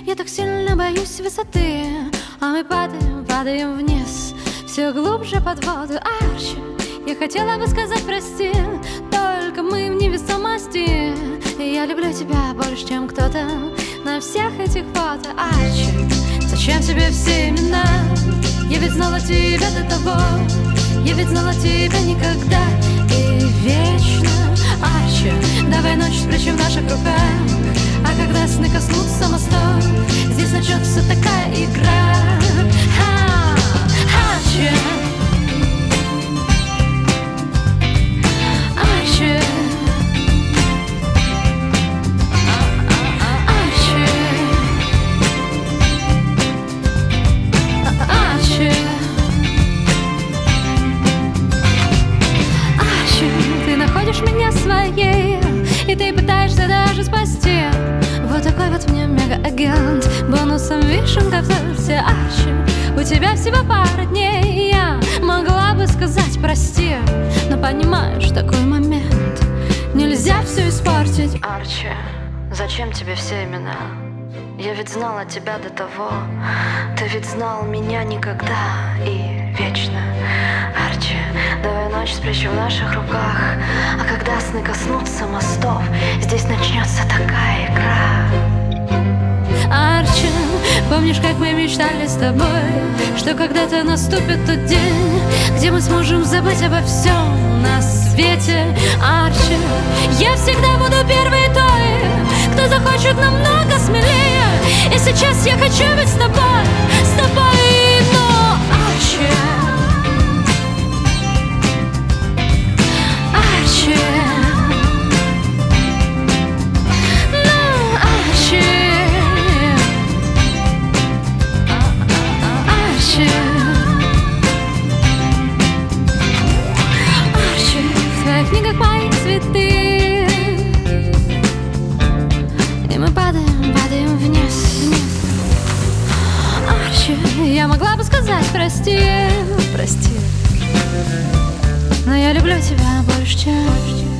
Я так сильно боюсь высоты, а мы падаем, падаем вниз, все глубже под воду. Арчи, я хотела бы сказать прости, только мы в невесомости. Я люблю тебя больше, чем кто-то на всех этих фото. Арчи, зачем тебе все имена? Я ведь знала тебя до того, я ведь знала тебя никогда и вечно. Арчи, давай ночь спрячем в наших руках, а когда сны коснутся мостов, здесь начнется такая игра. Арчи, Арчи, Арчи, Арчи, Арчи, ты находишь меня своей, и ты пытаешься даже спасти. Вот такой вот мне мега-агент, бонусом вишенка в торте. Арчи, у тебя всего пара дней, я могла бы сказать прости, но понимаешь, такой момент нельзя все испортить. Арчи, зачем тебе все имена? Я ведь знала тебя до того, ты ведь знал меня никогда и вечно. Арчи, давай ночь спрячем в наших руках, а когда сны коснутся мостов, здесь начнется такая игра. Арчи, помнишь, как мы мечтали с тобой, что когда-то наступит тот день, где мы сможем забыть обо всем на свете. Арчи, я всегда буду первой той, кто захочет намного смелее, и сейчас я хочу быть с тобой, но Арчи, Арчи, Арчи, в твоих книгах мои цветы, и мы падаем, падаем вниз. Арчи, я могла бы сказать прости, прости, но я люблю тебя больше, чем